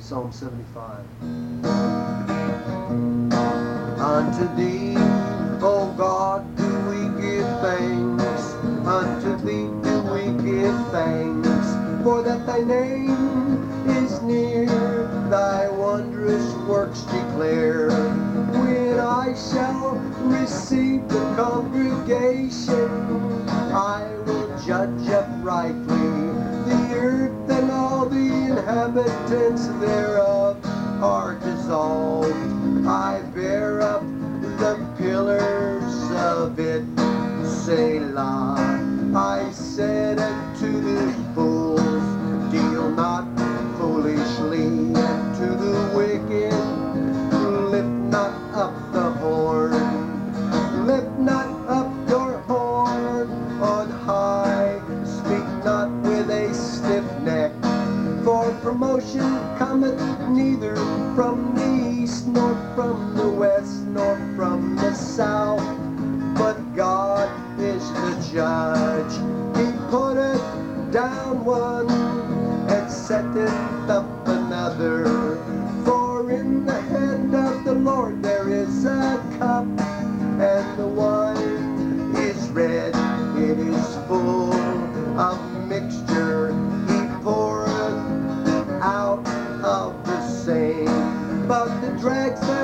Psalm 75. Unto thee, O God, do we give thanks. Unto thee do we give thanks. For that thy name is near, thy wondrous works declare. When I shall receive the congregation, I will judge uprightly the earth, and all the inhabitants thereof are dissolved. I bear up the pillars of it, Selah. I said unto the fools, deal not foolishly, and to the wicked, lift not up the horn. Lift not up your horn on high, speak not with a stiff neck. For promotion cometh neither from the east, nor from the west, nor from the south, but God is the judge. He putteth down one, and setteth up another. For in the hand of the Lord there is a cup, and the wine is red, it is full of mixture. He poureth out of the same. But the dregs